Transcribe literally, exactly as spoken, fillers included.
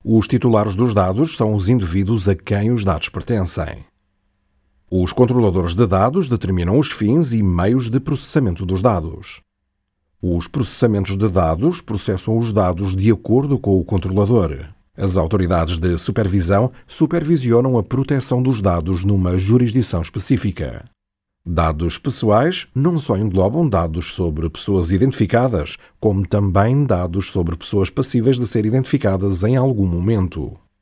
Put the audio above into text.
Os titulares dos dados são os indivíduos a quem os dados pertencem. Os controladores de dados determinam os fins e meios de processamento dos dados. Os processamentos de dados processam os dados de acordo com o controlador. As autoridades de supervisão supervisionam a proteção dos dados numa jurisdição específica. Dados pessoais não só englobam dados sobre pessoas identificadas, como também dados sobre pessoas passíveis de ser identificadas em algum momento.